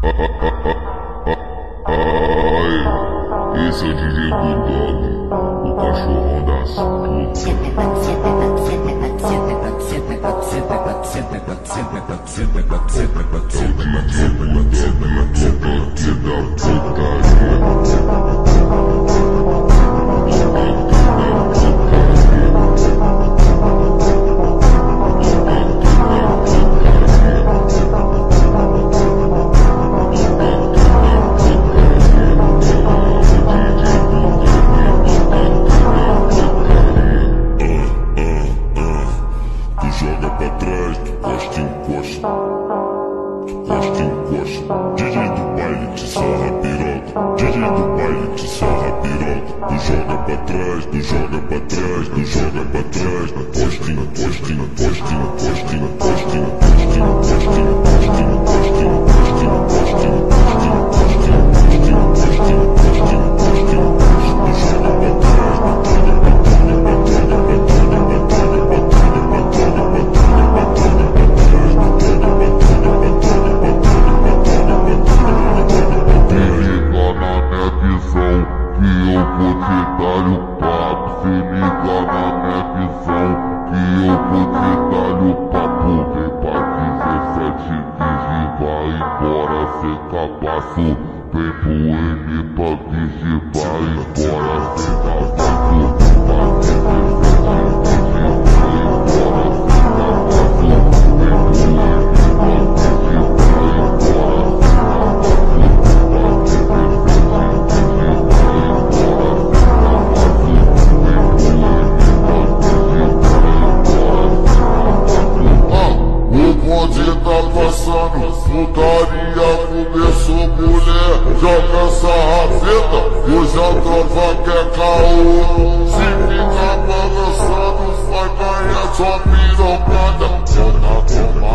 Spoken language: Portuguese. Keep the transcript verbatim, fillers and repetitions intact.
Ai, esse é o D J Bulldog, o cachorrão das putas. É o D J Bulldog, o toque da putaria. Joga pra trás, tu costa e encosta, tu costa e encosta. D J do baile te sarra a piroca, D J do baile te sarra a piroca. Tu joga pra trás, tu joga pra trás, tu joga pra trás. Costa e encosta, encosta, encosta, encosta, encosta, encosta, encosta, encosta, encosta, encosta, encosta, encosta, encosta, encosta, encosta, encosta. Tu joga pra trás, tu joga pra trás. Que eu vou te dar o papo, se liga na minha visão. Que eu vou te dar o papo. Vem pra dezessete Vigi, vai embora sem cabaço. Vem pro M pra Vigi, vai embora sem cabaço. Pra dezessete Vigi, vai embora sem cabaço. Vem pro M pra Vigi, vai embora sem cabaço. Putaria começou, mulher, joga essa rafeta, hoje a tropa quer caô. Se ficar balançando, vai ganhar sua pirocada. Toma, toma.